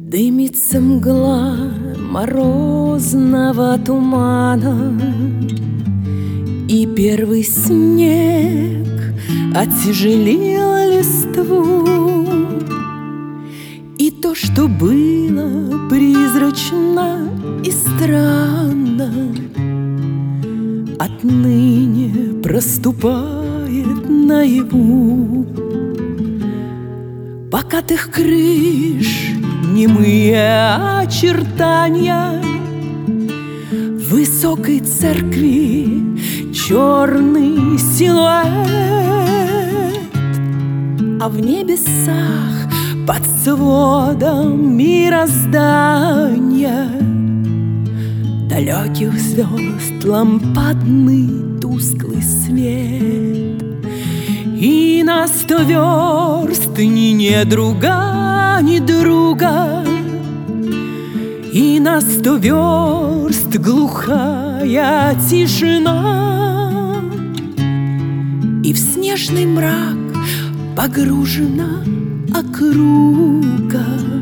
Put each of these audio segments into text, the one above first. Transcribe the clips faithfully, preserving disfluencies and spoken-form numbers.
Дымится мгла морозного тумана, и первый снег отяжелил листву. И то, что было призрачно и странно, отныне проступает наяву. Покатых крыш немые очертания высокой церкви, черный силуэт, а в небесах под сводом мироздания далеких звезд лампадный тусклый свет. И на сто верст ни недруга, ни друга, и на сто верст глухая тишина, и в снежный мрак погружена округа.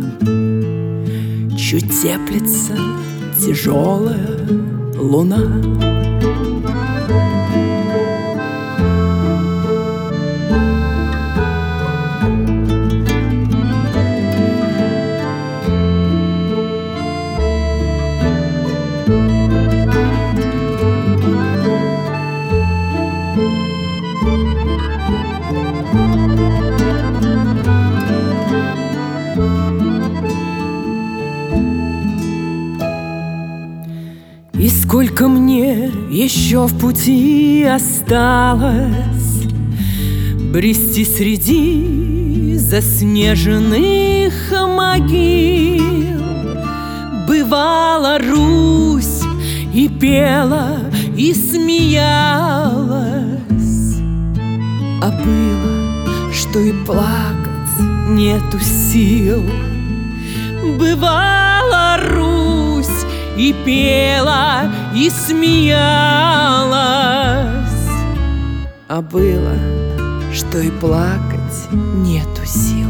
Чуть теплится тяжелая луна. И сколько мне еще в пути осталось брести среди заснеженных могил. Бывала Русь и пела, и смеялась, а было, что и плакать нету сил. Бывала Русь и пела, и смеялась, а было, что и плакать нету сил.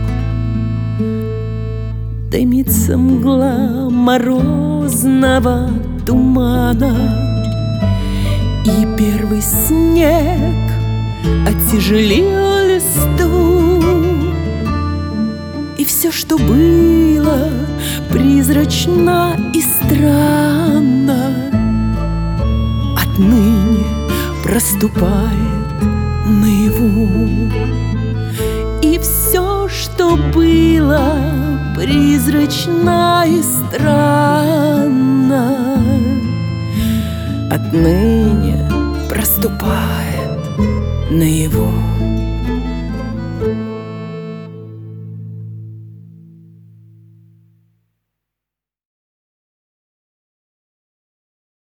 Дымится мгла морозного тумана, и первый снег отяжелил листву. И все, что было призрачно и странно, отныне проступает наяву. И все, что было призрачно и странно, отныне проступает наяву.